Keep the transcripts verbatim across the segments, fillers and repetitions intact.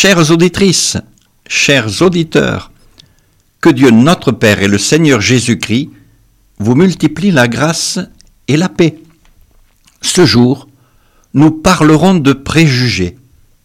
Chères auditrices, chers auditeurs, que Dieu notre Père et le Seigneur Jésus-Christ vous multiplient la grâce et la paix. Ce jour, nous parlerons de préjugés.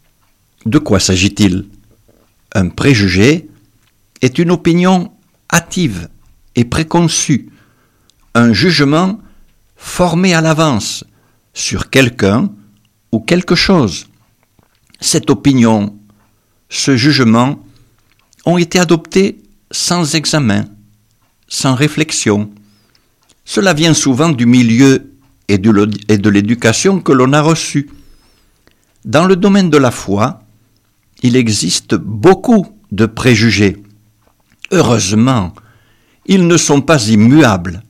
De quoi s'agit-il ? Un préjugé est une opinion hâtive et préconçue, un jugement formé à l'avance sur quelqu'un ou quelque chose. Cette opinion, ce jugement ont été adoptés sans examen, sans réflexion. Cela vient souvent du milieu et de l'éducation que l'on a reçu. Dans le domaine de la foi, il existe beaucoup de préjugés. Heureusement, ils ne sont pas immuables.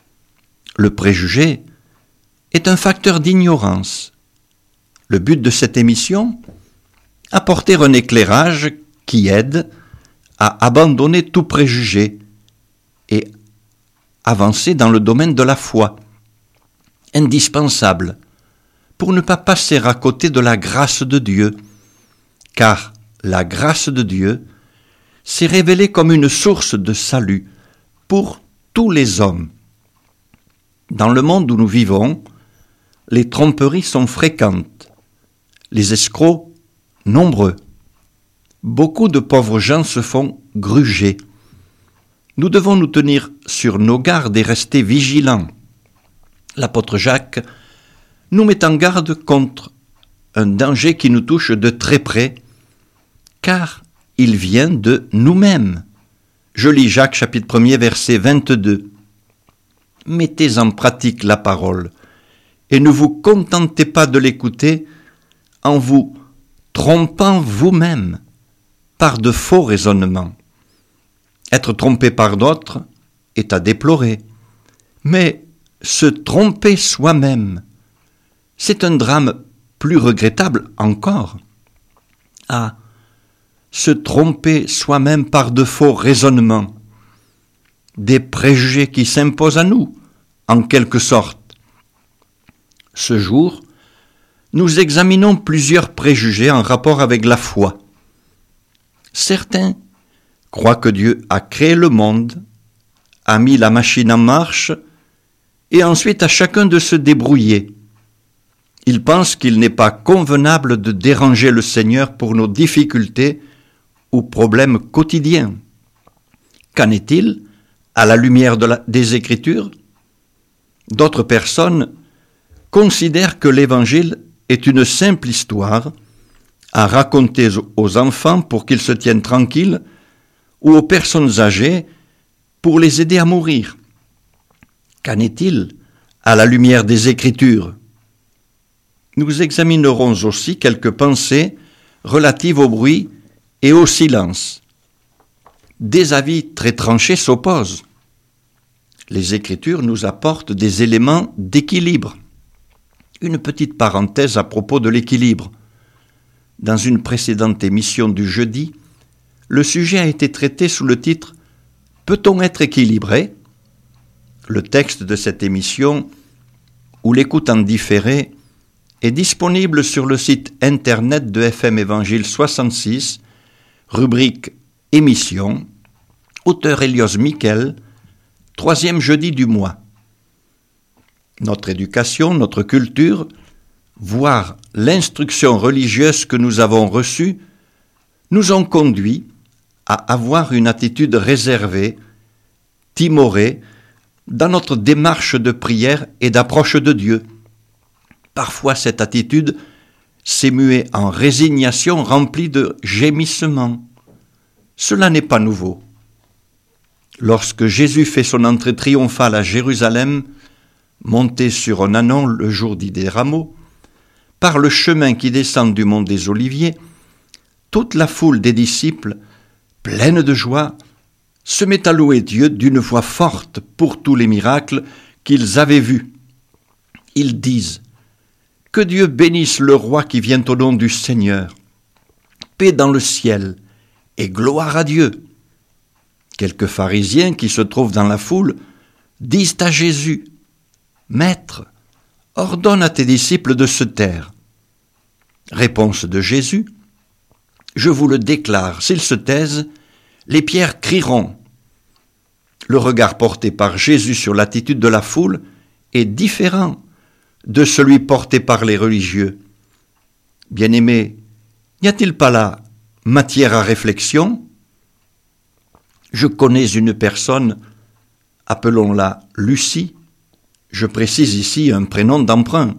Le préjugé est un facteur d'ignorance. Le but de cette émission ? Apporter un éclairage qui aide à abandonner tout préjugé et avancer dans le domaine de la foi, indispensable pour ne pas passer à côté de la grâce de Dieu, car la grâce de Dieu s'est révélée comme une source de salut pour tous les hommes. Dans le monde où nous vivons, les tromperies sont fréquentes, les escrocs nombreux. Beaucoup de pauvres gens se font gruger. Nous devons nous tenir sur nos gardes et rester vigilants. L'apôtre Jacques nous met en garde contre un danger qui nous touche de très près, car il vient de nous-mêmes. Je lis Jacques chapitre premier verset vingt-deux. Mettez en pratique la parole et ne vous contentez pas de l'écouter en vous trompant vous-même par de faux raisonnements. Être trompé par d'autres est à déplorer, mais se tromper soi-même, c'est un drame plus regrettable encore. Ah, se tromper soi-même par de faux raisonnements, des préjugés qui s'imposent à nous, en quelque sorte. Ce jour, nous examinons plusieurs préjugés en rapport avec la foi. Certains croient que Dieu a créé le monde, a mis la machine en marche, et ensuite à chacun de se débrouiller. Ils pensent qu'il n'est pas convenable de déranger le Seigneur pour nos difficultés ou problèmes quotidiens. Qu'en est-il à la lumière de la, des Écritures ? D'autres personnes considèrent que l'Évangile est une simple histoire à raconter aux enfants pour qu'ils se tiennent tranquilles ou aux personnes âgées pour les aider à mourir. Qu'en est-il à la lumière des Écritures ? Nous examinerons aussi quelques pensées relatives au bruit et au silence. Des avis très tranchés s'opposent. Les Écritures nous apportent des éléments d'équilibre. Une petite parenthèse à propos de l'équilibre. Dans une précédente émission du jeudi, le sujet a été traité sous le titre « Peut-on être équilibré ?» Le texte de cette émission, ou l'écoute en différé, est disponible sur le site internet de F M Évangile soixante-six, rubrique « Émission », auteur Elios Miquel, troisième jeudi du mois. Notre éducation, notre culture, voire l'instruction religieuse que nous avons reçue, nous ont conduits à avoir une attitude réservée, timorée, dans notre démarche de prière et d'approche de Dieu. Parfois, cette attitude s'est muée en résignation remplie de gémissements. Cela n'est pas nouveau. Lorsque Jésus fait son entrée triomphale à Jérusalem, monté sur un ânon le jour dit des Rameaux, par le chemin qui descend du mont des Oliviers, toute la foule des disciples, pleine de joie, se met à louer Dieu d'une voix forte pour tous les miracles qu'ils avaient vus. Ils disent « Que Dieu bénisse le roi qui vient au nom du Seigneur, paix dans le ciel et gloire à Dieu. » Quelques pharisiens qui se trouvent dans la foule disent à Jésus « Maître, ordonne à tes disciples de se taire. » Réponse de Jésus Je vous le déclare, s'ils se taisent, les pierres crieront. Le regard porté par Jésus sur l'attitude de la foule est différent de celui porté par les religieux. Bien-aimés, n'y a-t-il pas là matière à réflexion? Je connais une personne, appelons-la Lucie. Je précise ici un prénom d'emprunt.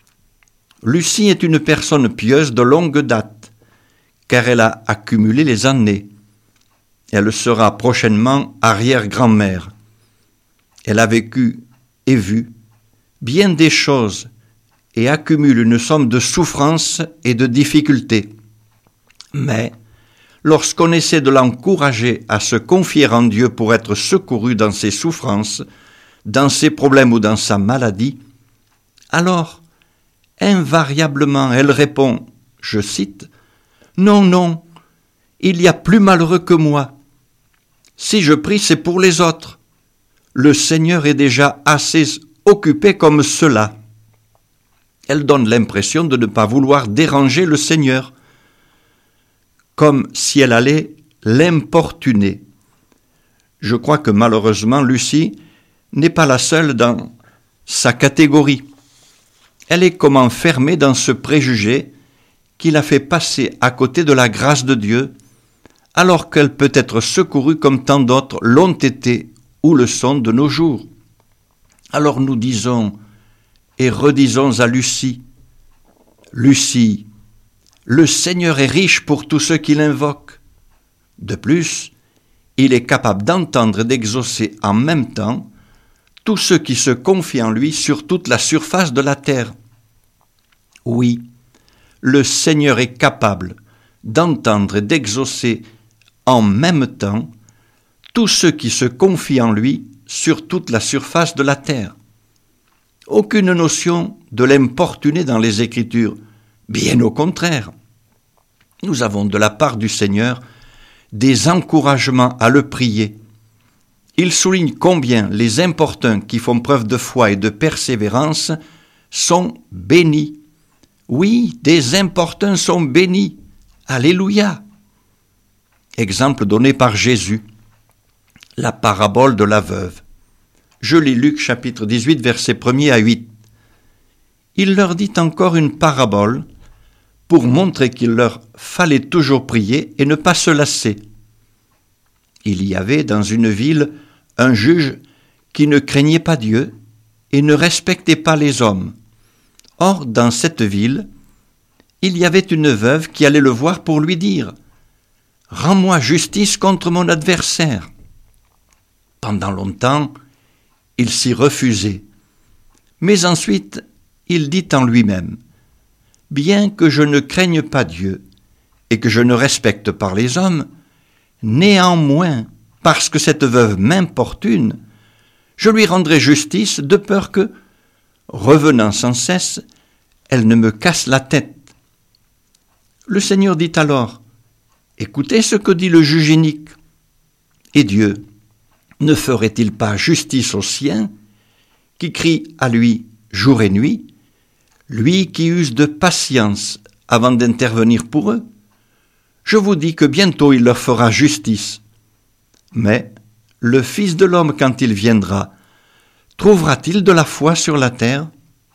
Lucie est une personne pieuse de longue date, car elle a accumulé les années. Elle sera prochainement arrière-grand-mère. Elle a vécu et vu bien des choses et accumule une somme de souffrances et de difficultés. Mais, lorsqu'on essaie de l'encourager à se confier en Dieu pour être secouru dans ses souffrances, dans ses problèmes ou dans sa maladie, alors, invariablement, elle répond, je cite, « Non, non, il y a plus malheureux que moi. Si je prie, c'est pour les autres. Le Seigneur est déjà assez occupé comme cela. » Elle donne l'impression de ne pas vouloir déranger le Seigneur, comme si elle allait l'importuner. Je crois que malheureusement, Lucie n'est pas la seule dans sa catégorie. Elle est comme enfermée dans ce préjugé qui la fait passer à côté de la grâce de Dieu, alors qu'elle peut être secourue comme tant d'autres l'ont été ou le sont de nos jours. Alors nous disons et redisons à Lucie, « Lucie, le Seigneur est riche pour tous ceux qui l'invoquent. De plus, il est capable d'entendre et d'exaucer en même temps tous ceux qui se confient en lui sur toute la surface de la terre. Oui, le Seigneur est capable d'entendre et d'exaucer en même temps tous ceux qui se confient en lui sur toute la surface de la terre. Aucune notion de l'importuner dans les Écritures, bien au contraire. Nous avons de la part du Seigneur des encouragements à le prier. Il souligne combien les importuns qui font preuve de foi et de persévérance sont bénis. Oui, des importuns sont bénis. Alléluia. Exemple donné par Jésus, la parabole de la veuve. Je lis Luc chapitre dix-huit, versets premier à huit. Il leur dit encore une parabole pour montrer qu'il leur fallait toujours prier et ne pas se lasser. Il y avait dans une ville un juge qui ne craignait pas Dieu et ne respectait pas les hommes. Or, dans cette ville, il y avait une veuve qui allait le voir pour lui dire « Rends-moi justice contre mon adversaire ». Pendant longtemps, il s'y refusait. Mais ensuite, il dit en lui-même « Bien que je ne craigne pas Dieu et que je ne respecte pas les hommes, néanmoins, parce que cette veuve m'importune, je lui rendrai justice de peur que, revenant sans cesse, elle ne me casse la tête. » Le Seigneur dit alors « Écoutez ce que dit le juge inique. Et Dieu ne ferait-il pas justice aux siens, qui crient à lui jour et nuit, lui qui use de patience avant d'intervenir pour eux? Je vous dis que bientôt il leur fera justice. Mais le Fils de l'homme, quand il viendra, trouvera-t-il de la foi sur la terre ?»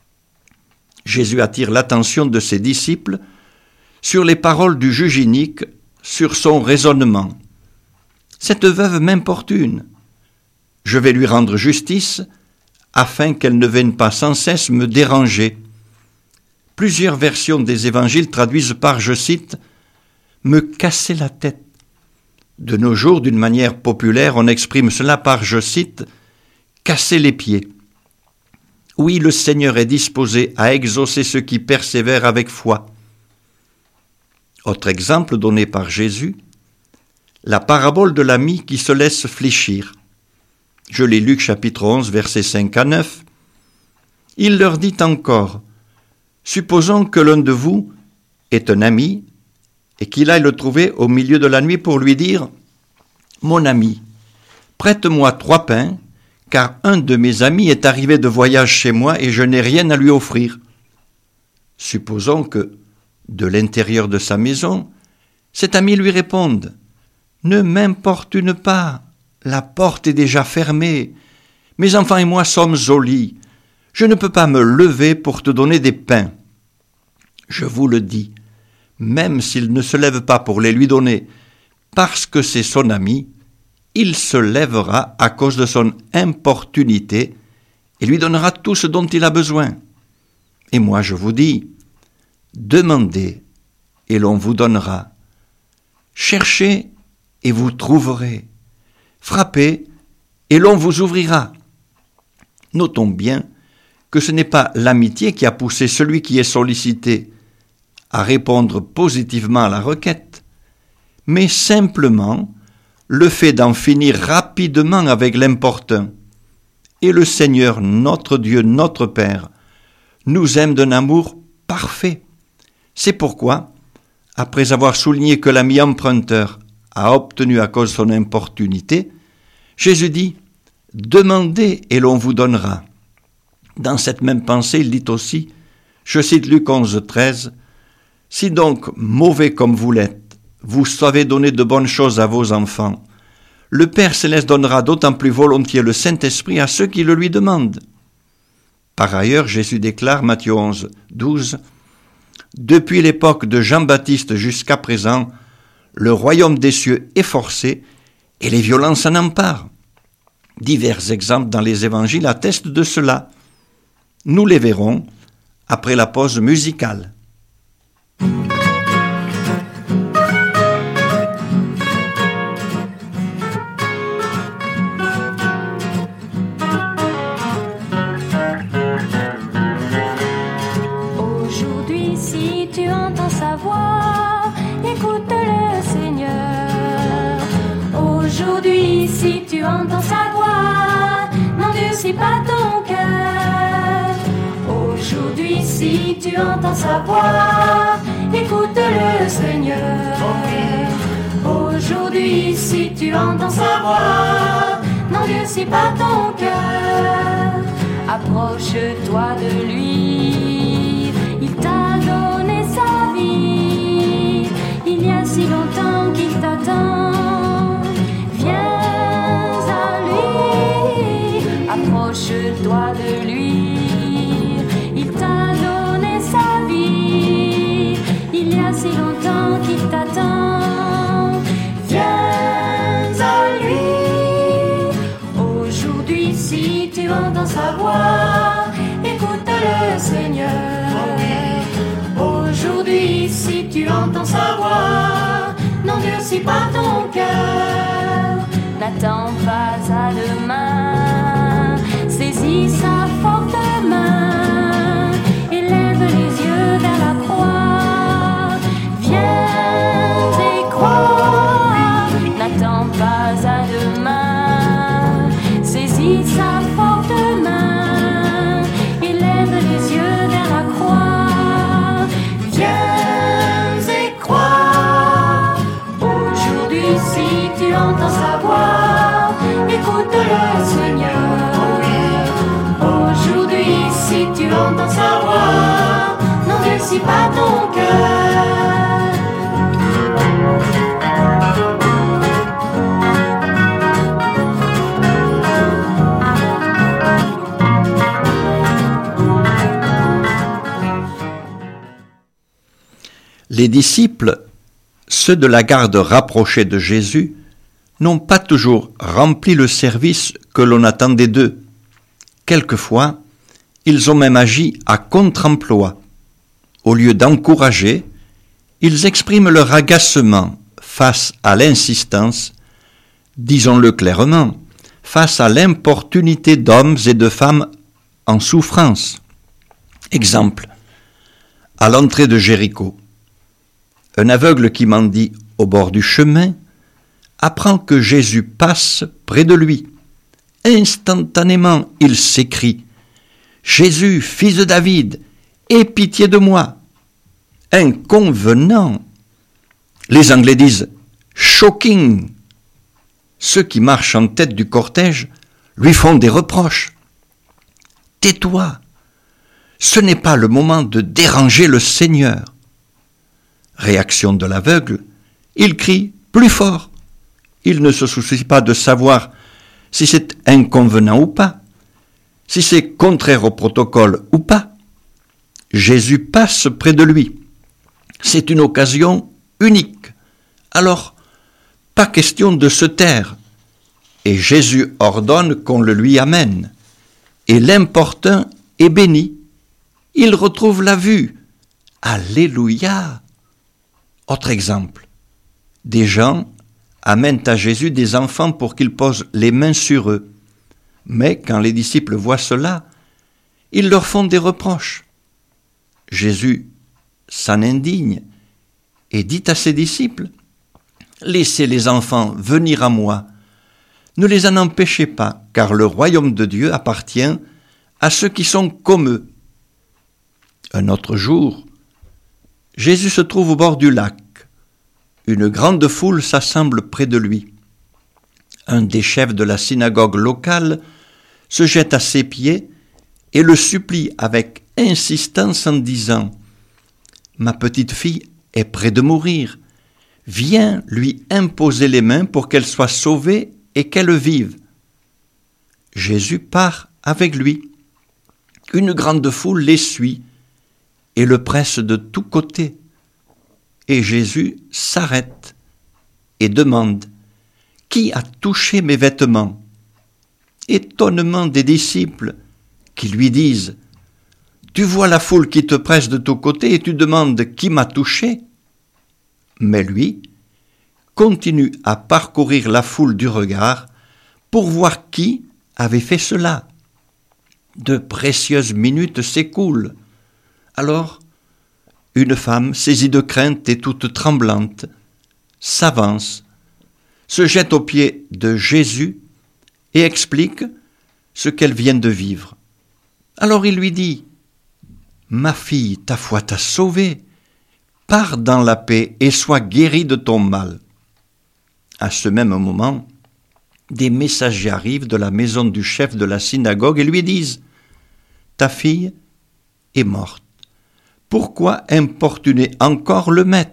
Jésus attire l'attention de ses disciples sur les paroles du juge inique, sur son raisonnement. « Cette veuve m'importune. Je vais lui rendre justice, afin qu'elle ne vienne pas sans cesse me déranger. » Plusieurs versions des évangiles traduisent par, je cite, « me casser la tête ». De nos jours, d'une manière populaire, on exprime cela par, je cite, « casser les pieds ». Oui, le Seigneur est disposé à exaucer ceux qui persévèrent avec foi. Autre exemple donné par Jésus, la parabole de l'ami qui se laisse fléchir. Je lis Luc chapitre onze, versets cinq à neuf. Il leur dit encore, « Supposons que l'un de vous est un ami et qu'il aille le trouver au milieu de la nuit pour lui dire, « Mon ami, prête-moi trois pains, car un de mes amis est arrivé de voyage chez moi et je n'ai rien à lui offrir. » Supposons que, de l'intérieur de sa maison, Cet ami lui répond « Ne m'importune pas, la porte est déjà fermée. Mes enfants et moi sommes au lit. Je ne peux pas me lever pour te donner des pains. Je vous le dis, même s'il ne se lève pas pour les lui donner, parce que c'est son ami, il se lèvera à cause de son importunité et lui donnera tout ce dont il a besoin. Et moi je vous dis, demandez et l'on vous donnera. Cherchez et vous trouverez. Frappez et l'on vous ouvrira. » Notons bien que ce n'est pas l'amitié qui a poussé celui qui est sollicité à répondre positivement à la requête, mais simplement le fait d'en finir rapidement avec l'importun. Et le Seigneur, notre Dieu, notre Père, nous aime d'un amour parfait. C'est pourquoi, après avoir souligné que l'ami emprunteur a obtenu à cause de son importunité, Jésus dit « Demandez et l'on vous donnera ». Dans cette même pensée, il dit aussi, je cite Luc onze, treize, « Si donc, mauvais comme vous l'êtes, vous savez donner de bonnes choses à vos enfants, le Père Céleste donnera d'autant plus volontiers le Saint-Esprit à ceux qui le lui demandent. » Par ailleurs, Jésus déclare, Matthieu onze, douze, « Depuis l'époque de Jean-Baptiste jusqu'à présent, le royaume des cieux est forcé et les violences s'en emparent. » Divers exemples dans les évangiles attestent de cela. Nous les verrons après la pause musicale. Aujourd'hui, si tu entends sa voix, écoute le Seigneur. Aujourd'hui, si tu entends sa voix, n'endurcis pas ton cœur. Aujourd'hui, si tu entends sa voix, écoute le Seigneur. Aujourd'hui, si tu entends sa voix, n'endurcis pas ton cœur. Approche-toi de lui, il t'a donné sa vie. Il y a si longtemps qu'il t'attend. Viens à lui, approche-toi de lui. Il t'a donné sa vie. Il y a si longtemps qu'il t'attend. Viens à lui. Aujourd'hui, si tu entends sa voix, écoute le Seigneur. Aujourd'hui, si tu entends sa voix, n'endurcis pas ton cœur. N'attends pas à demain, saisis sa forte main, élève les yeux vers la croix. Viens et crois, n'attends pas à demain, saisis sa forte main, élève les yeux vers la croix. Viens et crois. Aujourd'hui, si tu entends sa voix, écoute le Seigneur. Aujourd'hui, si tu entends sa voix, n'endurcis pas ton cœur. Les disciples, ceux de la garde rapprochée de Jésus, n'ont pas toujours rempli le service que l'on attendait d'eux. Quelquefois, ils ont même agi à contre-emploi. Au lieu d'encourager, ils expriment leur agacement face à l'insistance, disons-le clairement, face à l'importunité d'hommes et de femmes en souffrance. Exemple, à l'entrée de Jéricho, un aveugle qui mendie au bord du chemin apprend que Jésus passe près de lui. Instantanément, il s'écrie « Jésus, fils de David, aie pitié de moi !» Inconvenant. Les Anglais disent « shocking ». Ceux qui marchent en tête du cortège lui font des reproches. « Tais-toi, ce n'est pas le moment de déranger le Seigneur ». Réaction de l'aveugle Il crie plus fort. Il ne se soucie pas de savoir si c'est inconvenant ou pas, si c'est contraire au protocole ou pas. Jésus passe près de lui. C'est une occasion unique. Alors, pas question de se taire. Et Jésus ordonne qu'on le lui amène. Et l'importun est béni. Il retrouve la vue. Alléluia! Autre exemple. Des gens amènent à Jésus des enfants pour qu'il pose les mains sur eux. Mais quand les disciples voient cela, ils leur font des reproches. Jésus s'en indigne et dit à ses disciples, « Laissez les enfants venir à moi. Ne les en empêchez pas, car le royaume de Dieu appartient à ceux qui sont comme eux. » Un autre jour, Jésus se trouve au bord du lac. Une grande foule s'assemble près de lui. Un des chefs de la synagogue locale se jette à ses pieds et le supplie avec insistance en disant « Ma petite fille est près de mourir. Viens lui imposer les mains pour qu'elle soit sauvée et qu'elle vive. » Jésus part avec lui. Une grande foule les suit et le presse de tous côtés. Et Jésus s'arrête et demande « Qui a touché mes vêtements ?» Étonnement des disciples qui lui disent « Tu vois la foule qui te presse de tous côtés et tu demandes « Qui m'a touché ?» Mais lui continue à parcourir la foule du regard pour voir qui avait fait cela. De précieuses minutes s'écoulent. Alors, une femme, saisie de crainte et toute tremblante, s'avance, se jette aux pieds de Jésus et explique ce qu'elle vient de vivre. Alors il lui dit « Ma fille, ta foi t'a sauvée. Pars dans la paix et sois guérie de ton mal. » À ce même moment, des messagers arrivent de la maison du chef de la synagogue et lui disent « Ta fille est morte. Pourquoi importuner encore le maître ?»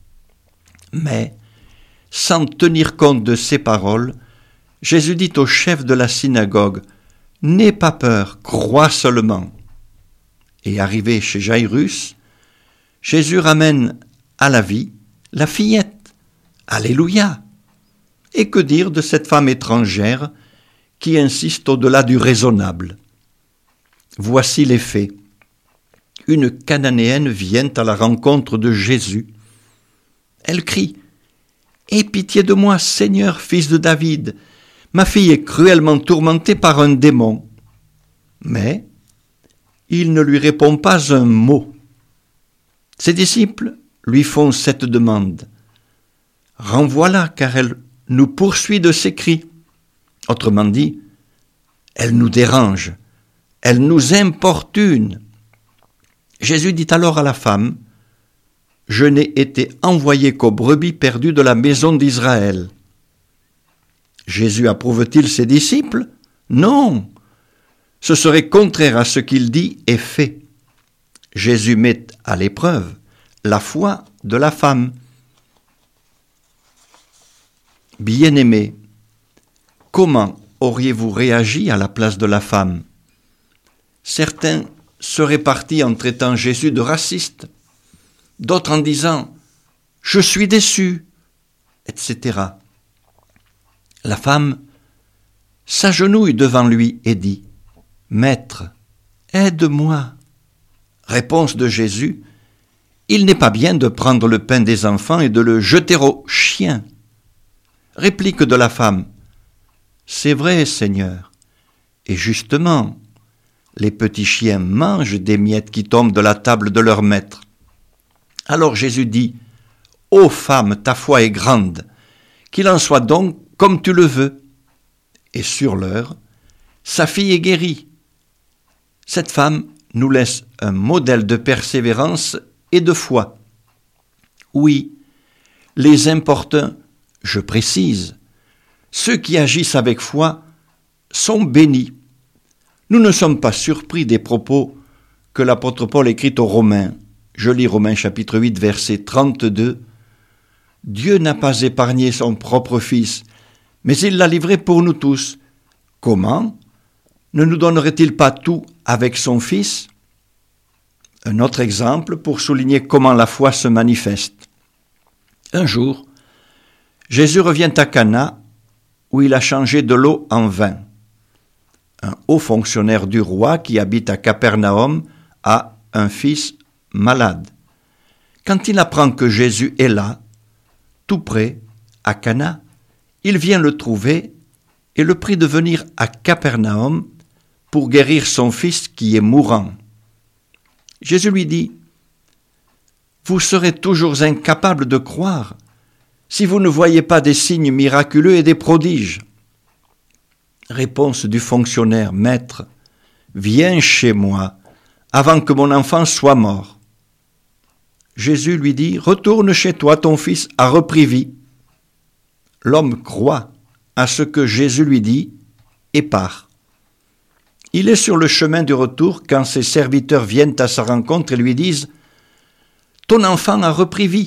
Mais, sans tenir compte de ces paroles, Jésus dit au chef de la synagogue « N'aie pas peur, crois seulement. » Et arrivé chez Jairus, Jésus ramène à la vie la fillette. Alléluia! Et que dire de cette femme étrangère qui insiste au-delà du raisonnable? Voici les faits. Une Cananéenne vient à la rencontre de Jésus. Elle crie « Aie pitié de moi, Seigneur, fils de David. Ma fille est cruellement tourmentée par un démon. » Mais il ne lui répond pas un mot. Ses disciples lui font cette demande. « Renvoie-la, car elle nous poursuit de ses cris. » Autrement dit, elle nous dérange, elle nous importune. Jésus dit alors à la femme, « Je n'ai été envoyé qu'aux brebis perdues de la maison d'Israël. » Jésus approuve-t-il ses disciples? Non, ce serait contraire à ce qu'il dit et fait. Jésus met à l'épreuve la foi de la femme. Bien-aimés, comment auriez-vous réagi à la place de la femme? Certains seraient partis en traitant Jésus de raciste, d'autres en disant « Je suis déçu », et cetera. La femme s'agenouille devant lui et dit « Maître, aide-moi ». Réponse de Jésus « Il n'est pas bien de prendre le pain des enfants et de le jeter aux chiens. » Réplique de la femme « C'est vrai, Seigneur, et justement, les petits chiens mangent des miettes qui tombent de la table de leur maître. » Alors Jésus dit « Ô femme, ta foi est grande, qu'il en soit donc comme tu le veux. » Et sur l'heure, sa fille est guérie. Cette femme nous laisse un modèle de persévérance et de foi. Oui, les importuns, je précise, ceux qui agissent avec foi sont bénis. Nous ne sommes pas surpris des propos que l'apôtre Paul écrit aux Romains. Je lis Romains chapitre huit, verset trente-deux. « Dieu n'a pas épargné son propre Fils, mais il l'a livré pour nous tous. Comment ? Ne nous donnerait-il pas tout avec son Fils ? Un autre exemple pour souligner comment la foi se manifeste. Un jour, Jésus revient à Cana, où il a changé de l'eau en vin. Un haut fonctionnaire du roi qui habite à Capernaum a un fils malade. Quand il apprend que Jésus est là, tout près, à Cana, il vient le trouver et le prie de venir à Capernaum pour guérir son fils qui est mourant. Jésus lui dit « Vous serez toujours incapable de croire si vous ne voyez pas des signes miraculeux et des prodiges. » Réponse du fonctionnaire, « Maître, viens chez moi avant que mon enfant soit mort. » Jésus lui dit « Retourne chez toi, ton fils a repris vie. » L'homme croit à ce que Jésus lui dit et part. Il est sur le chemin du retour quand ses serviteurs viennent à sa rencontre et lui disent « Ton enfant a repris vie. »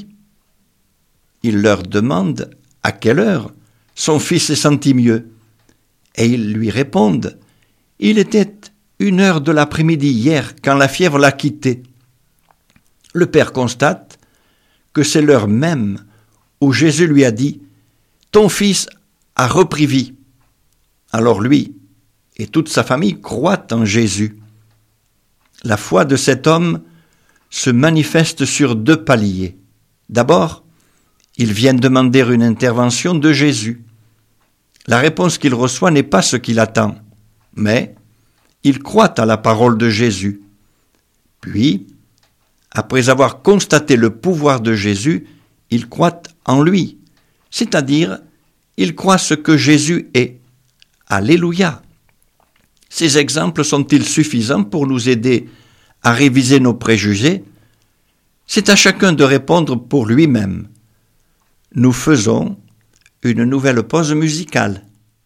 Il leur demande à quelle heure son fils s'est senti mieux. Et ils lui répondent « Il était une heure de l'après-midi hier quand la fièvre l'a quitté. » Le père constate que c'est l'heure même où Jésus lui a dit « Ton fils a repris vie. » Alors lui et toute sa famille croient en Jésus. La foi de cet homme se manifeste sur deux paliers. D'abord, il vient demander une intervention de Jésus. La réponse qu'il reçoit n'est pas ce qu'il attend, mais il croit à la parole de Jésus. Puis, après avoir constaté le pouvoir de Jésus, il croit en lui, c'est-à-dire, il croit ce que Jésus est. Alléluia! Ces exemples sont-ils suffisants pour nous aider à réviser nos préjugés ? C'est à chacun de répondre pour lui-même. Nous faisons une nouvelle pause musicale.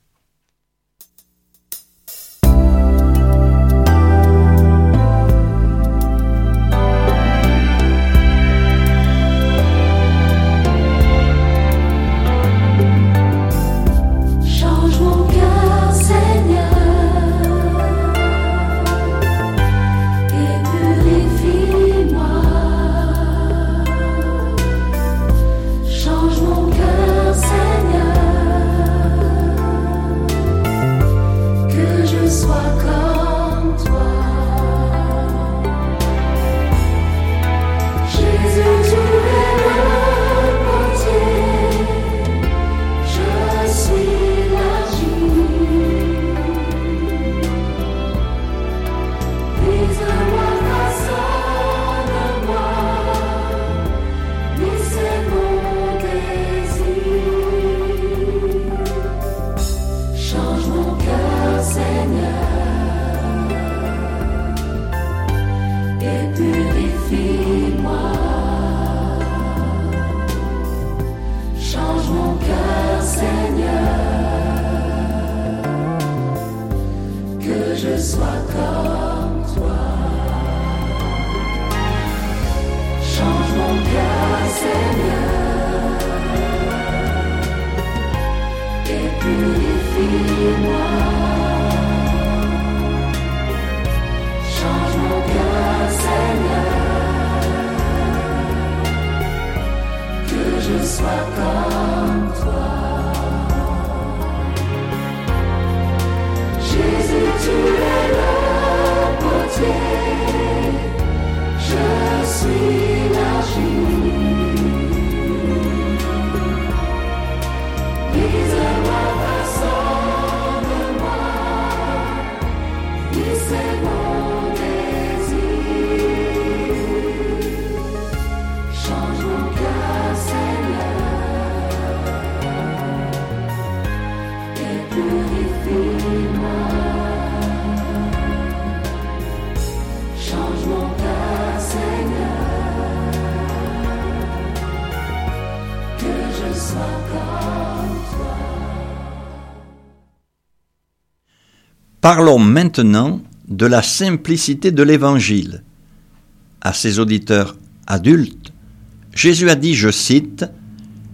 Parlons maintenant de la simplicité de l'Évangile. À ses auditeurs adultes, Jésus a dit, je cite, «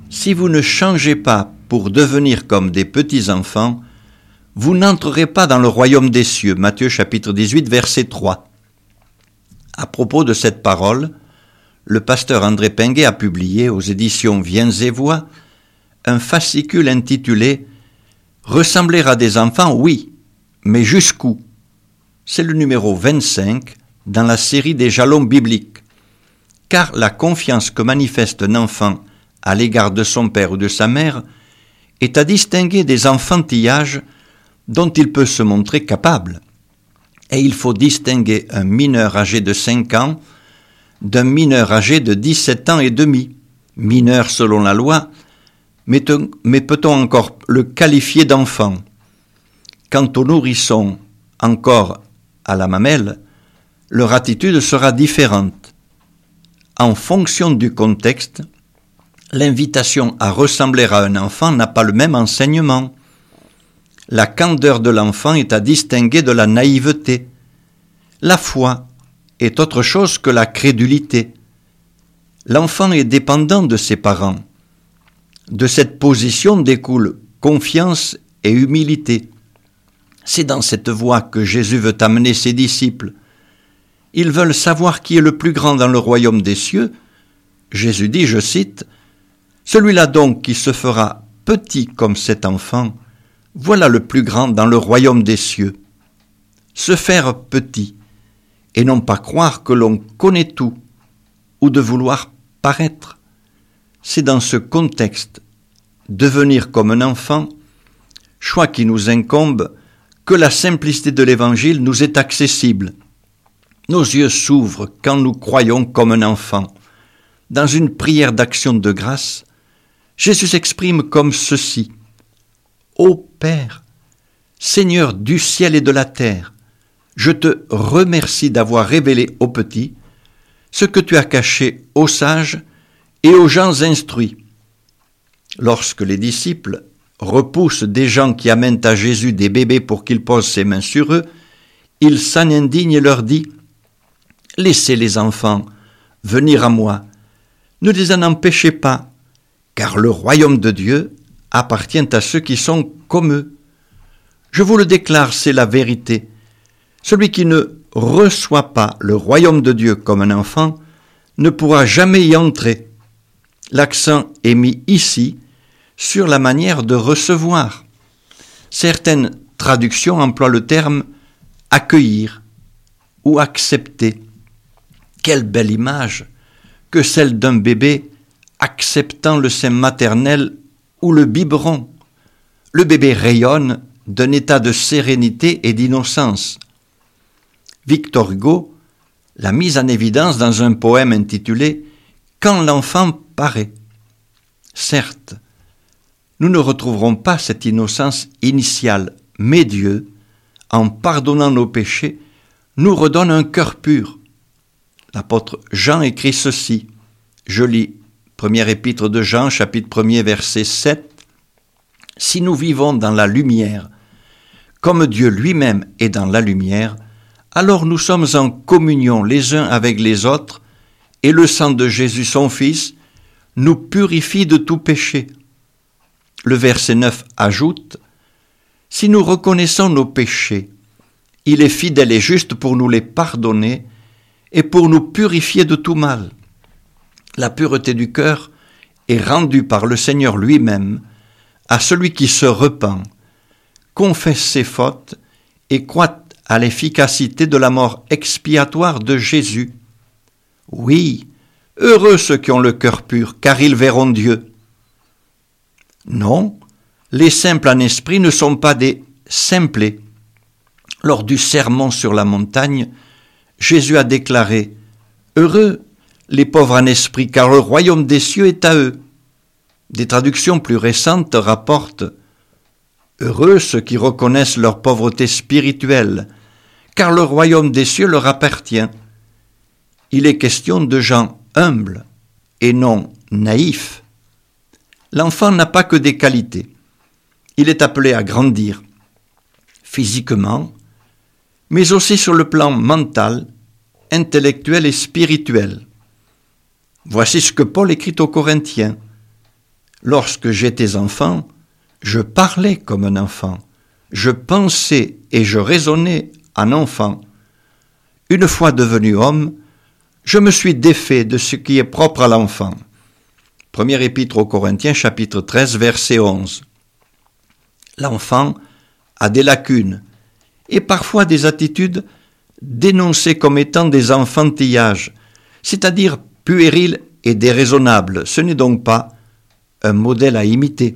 si vous ne changez pas pour devenir comme des petits-enfants, vous n'entrerez pas dans le royaume des cieux. Matthieu chapitre dix-huit, verset trois. À propos de cette parole, le pasteur André Pinguet a publié aux éditions Viens et Voix un fascicule intitulé « Ressembler à des enfants, oui, mais jusqu'où ?» C'est le numéro vingt-cinq dans la série des jalons bibliques. Car la confiance que manifeste un enfant à l'égard de son père ou de sa mère est à distinguer des enfantillages dont il peut se montrer capable. Et il faut distinguer un mineur âgé de cinq ans d'un mineur âgé de dix-sept ans et demi. Mineur selon la loi, mais, te, mais peut-on encore le qualifier d'enfant? Quant aux nourrissons encore à la mamelle, leur attitude sera différente. En fonction du contexte, l'invitation à ressembler à un enfant n'a pas le même enseignement. La candeur de l'enfant est à distinguer de la naïveté. La foi est autre chose que la crédulité. L'enfant est dépendant de ses parents. De cette position découle confiance et humilité. C'est dans cette voie que Jésus veut amener ses disciples. Ils veulent savoir qui est le plus grand dans le royaume des cieux. Jésus dit, je cite, « Celui-là donc qui se fera petit comme cet enfant, voilà le plus grand dans le royaume des cieux. » Se faire petit, et non pas croire que l'on connaît tout, ou de vouloir paraître. C'est dans ce contexte, devenir comme un enfant, choix qui nous incombe, que la simplicité de l'Évangile nous est accessible. Nos yeux s'ouvrent quand nous croyons comme un enfant. Dans une prière d'action de grâce, Jésus s'exprime comme ceci. « Ô Père, Seigneur du ciel et de la terre, je te remercie d'avoir révélé aux petits ce que tu as caché aux sages et aux gens instruits. » Lorsque les disciples repoussent des gens qui amènent à Jésus des bébés pour qu'il pose ses mains sur eux, il s'en indigne et leur dit « Laissez les enfants venir à moi, ne les en empêchez pas, car le royaume de Dieu appartient à ceux qui sont comme eux. Je vous le déclare, c'est la vérité. Celui qui ne reçoit pas le royaume de Dieu comme un enfant ne pourra jamais y entrer. » L'accent est mis ici sur la manière de recevoir. Certaines traductions emploient le terme « accueillir » ou « accepter ». Quelle belle image que celle d'un bébé acceptant le sein maternel ou le biberon. Le bébé rayonne d'un état de sérénité et d'innocence. Victor Hugo l'a mise en évidence dans un poème intitulé « Quand l'enfant paraît ». Certes, nous ne retrouverons pas cette innocence initiale, mais Dieu, en pardonnant nos péchés, nous redonne un cœur pur. L'apôtre Jean écrit ceci, je lis première épître de Jean, chapitre premier, verset sept. « Si nous vivons dans la lumière, comme Dieu lui-même est dans la lumière, alors nous sommes en communion les uns avec les autres, et le sang de Jésus, son Fils, nous purifie de tout péché. » Le verset neuf ajoute, « Si nous reconnaissons nos péchés, il est fidèle et juste pour nous les pardonner et pour nous purifier de tout mal. » La pureté du cœur est rendue par le Seigneur lui-même à celui qui se repent, confesse ses fautes et croit à l'efficacité de la mort expiatoire de Jésus. Oui, heureux ceux qui ont le cœur pur, car ils verront Dieu. Non, les simples en esprit ne sont pas des simplés. Lors du sermon sur la montagne, Jésus a déclaré « Heureux les pauvres en esprit, car le royaume des cieux est à eux. » Des traductions plus récentes rapportent « Heureux ceux qui reconnaissent leur pauvreté spirituelle, car le royaume des cieux leur appartient. » Il est question de gens humbles et non naïfs. L'enfant n'a pas que des qualités. Il est appelé à grandir, physiquement, mais aussi sur le plan mental, intellectuel et spirituel. Voici ce que Paul écrit aux Corinthiens. Lorsque j'étais enfant, je parlais comme un enfant, je pensais et je raisonnais en enfant. Une fois devenu homme, je me suis défait de ce qui est propre à l'enfant. Première épître aux Corinthiens, chapitre treize, verset onze. L'enfant a des lacunes et parfois des attitudes dénoncées comme étant des enfantillages, c'est-à-dire puériles et déraisonnables. Ce n'est donc pas un modèle à imiter.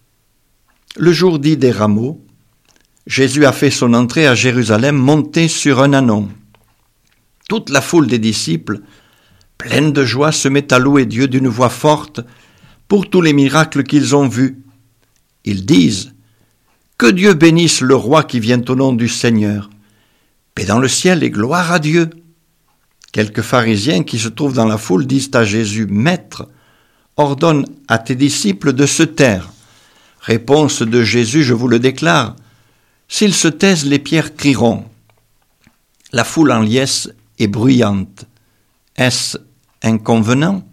Le jour dit des rameaux, Jésus a fait son entrée à Jérusalem monté sur un ânon. Toute la foule des disciples, pleine de joie, se met à louer Dieu d'une voix forte pour tous les miracles qu'ils ont vus. Ils disent « Que Dieu bénisse le roi qui vient au nom du Seigneur. Paix dans le ciel et gloire à Dieu. » Quelques pharisiens qui se trouvent dans la foule disent à Jésus « Maître, ordonne à tes disciples de se taire. » Réponse de Jésus, je vous le déclare, s'ils se taisent, les pierres crieront. La foule en liesse est bruyante. Est-ce inconvenant?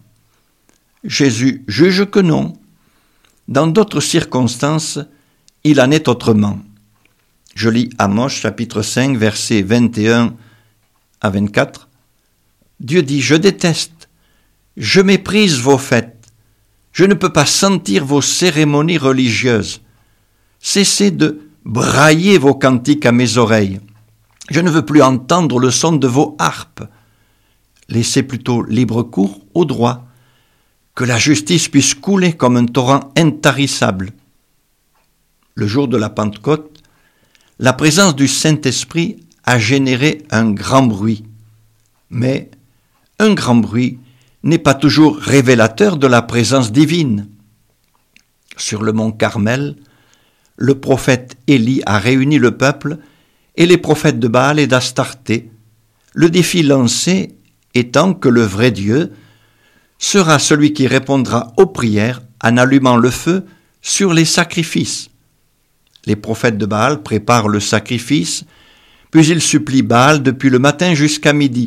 Jésus juge que non. Dans d'autres circonstances, il en est autrement. Je lis Amos chapitre cinq, versets vingt et un à vingt-quatre. Dieu dit, je déteste, je méprise vos fêtes. Je ne peux pas sentir vos cérémonies religieuses. Cessez de brailler vos cantiques à mes oreilles. Je ne veux plus entendre le son de vos harpes. Laissez plutôt libre cours au droit, que la justice puisse couler comme un torrent intarissable. Le jour de la Pentecôte, la présence du Saint-Esprit a généré un grand bruit. Mais un grand bruit n'est pas toujours révélateur de la présence divine. Sur le mont Carmel, le prophète Élie a réuni le peuple et les prophètes de Baal et d'Astarté, le défi lancé étant que le vrai Dieu sera celui qui répondra aux prières en allumant le feu sur les sacrifices. Les prophètes de Baal préparent le sacrifice, puis ils supplient Baal depuis le matin jusqu'à midi.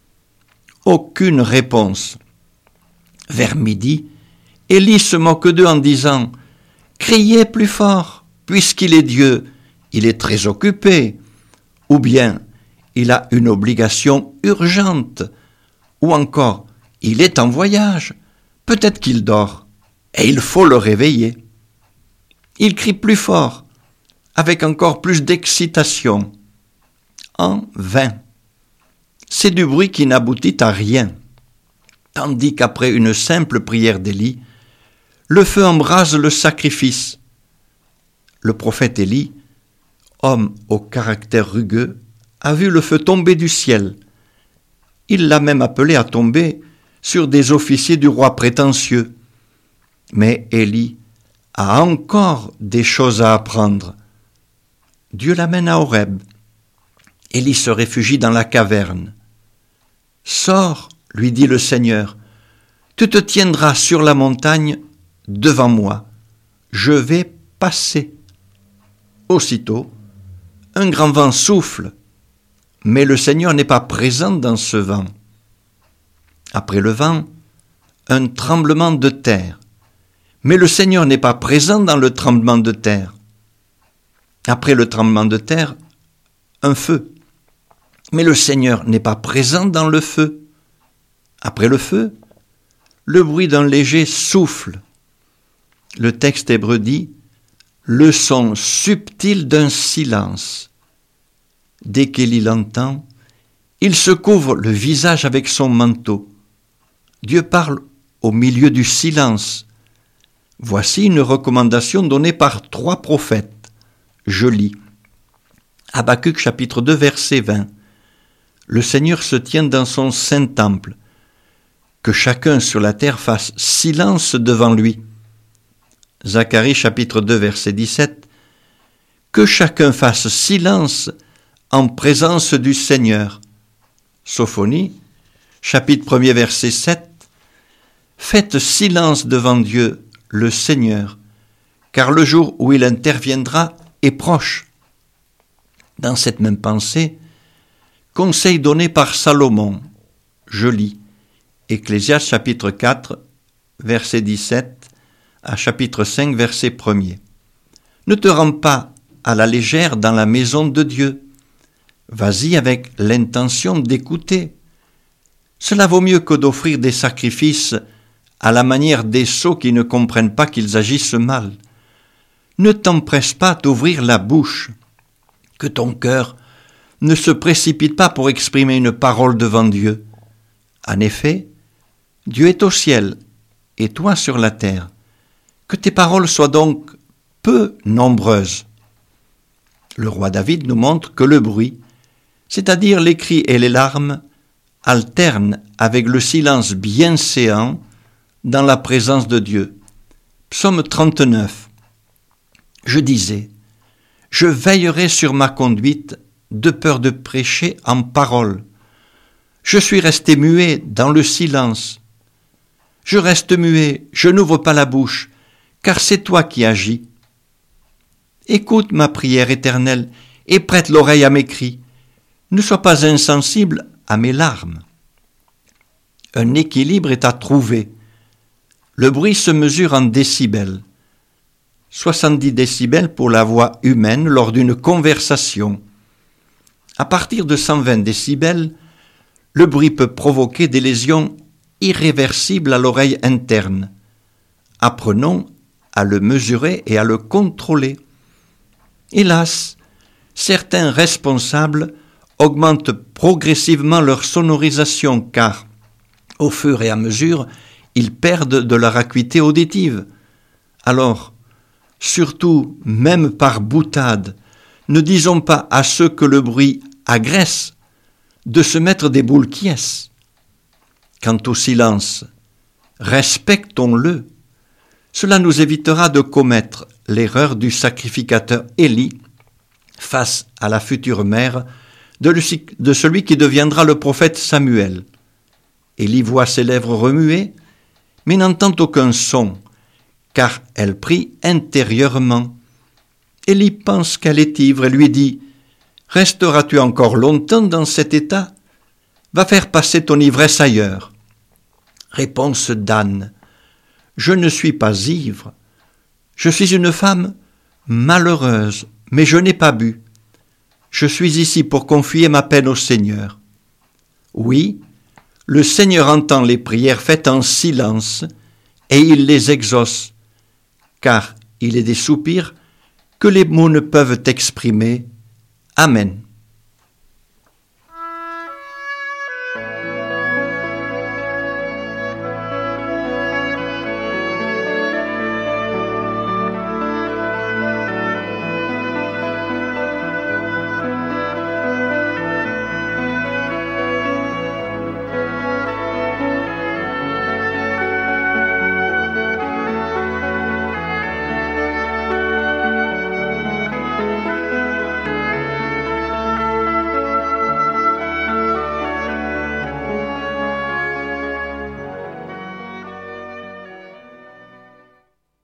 Aucune réponse. Vers midi, Élie se moque d'eux en disant « Criez plus fort, puisqu'il est Dieu, il est très occupé. » Ou bien « Il a une obligation urgente. » Ou encore « Il est en voyage, peut-être qu'il dort, et il faut le réveiller. » Il crie plus fort, avec encore plus d'excitation. En vain. C'est du bruit qui n'aboutit à rien. Tandis qu'après une simple prière d'Élie, le feu embrase le sacrifice. Le prophète Élie, homme au caractère rugueux, a vu le feu tomber du ciel. Il l'a même appelé à tomber sur des officiers du roi prétentieux. Mais Élie a encore des choses à apprendre. Dieu l'amène à Horeb. Élie se réfugie dans la caverne. « Sors, lui dit le Seigneur, tu te tiendras sur la montagne devant moi. Je vais passer. » Aussitôt, un grand vent souffle, mais le Seigneur n'est pas présent dans ce vent. Après le vent, un tremblement de terre, mais le Seigneur n'est pas présent dans le tremblement de terre. Après le tremblement de terre, un feu, mais le Seigneur n'est pas présent dans le feu. Après le feu, le bruit d'un léger souffle. Le texte hébreu dit « le son subtil d'un silence ». Dès qu'Élie l'entend, il se couvre le visage avec son manteau. Dieu parle au milieu du silence. Voici une recommandation donnée par trois prophètes. Je lis. Habacuc chapitre deux verset vingt. Le Seigneur se tient dans son saint temple. Que chacun sur la terre fasse silence devant lui. Zacharie chapitre deux verset dix-sept. Que chacun fasse silence en présence du Seigneur. Sophonie chapitre premier verset sept. Faites silence devant Dieu, le Seigneur, car le jour où il interviendra est proche. Dans cette même pensée, conseil donné par Salomon, je lis, Ecclésiaste chapitre quatre, verset dix-sept, à chapitre cinq, verset premier. Ne te rends pas à la légère dans la maison de Dieu. Vas-y avec l'intention d'écouter. Cela vaut mieux que d'offrir des sacrifices à la manière des sots qui ne comprennent pas qu'ils agissent mal. Ne t'empresse pas d'ouvrir la bouche. Que ton cœur ne se précipite pas pour exprimer une parole devant Dieu. En effet, Dieu est au ciel et toi sur la terre. Que tes paroles soient donc peu nombreuses. Le roi David nous montre que le bruit, c'est-à-dire les cris et les larmes, alternent avec le silence bienséant dans la présence de Dieu. Psaume trente-neuf. Je disais, je veillerai sur ma conduite de peur de prêcher en parole. Je suis resté muet dans le silence. Je reste muet, je n'ouvre pas la bouche, car c'est toi qui agis. Écoute ma prière éternelle et prête l'oreille à mes cris. Ne sois pas insensible à mes larmes. Un équilibre est à trouver. Le bruit se mesure en décibels. soixante-dix décibels pour la voix humaine lors d'une conversation. À partir de cent vingt décibels, le bruit peut provoquer des lésions irréversibles à l'oreille interne. Apprenons à le mesurer et à le contrôler. Hélas, certains responsables augmentent progressivement leur sonorisation car, au fur et à mesure, ils perdent de leur acuité auditive. Alors, surtout, même par boutade, ne disons pas à ceux que le bruit agresse de se mettre des boules quies. Quant au silence, respectons-le. Cela nous évitera de commettre l'erreur du sacrificateur Élie face à la future mère de, le, de celui qui deviendra le prophète Samuel. Élie voit ses lèvres remuer, mais n'entend aucun son, car elle prie intérieurement. Élie pense qu'elle est ivre et lui dit « Resteras-tu encore longtemps dans cet état ? Va faire passer ton ivresse ailleurs. » Réponse d'Anne « Je ne suis pas ivre. Je suis une femme malheureuse, mais je n'ai pas bu. Je suis ici pour confier ma peine au Seigneur. » Oui, le Seigneur entend les prières faites en silence et il les exauce, car il est des soupirs que les mots ne peuvent exprimer. Amen.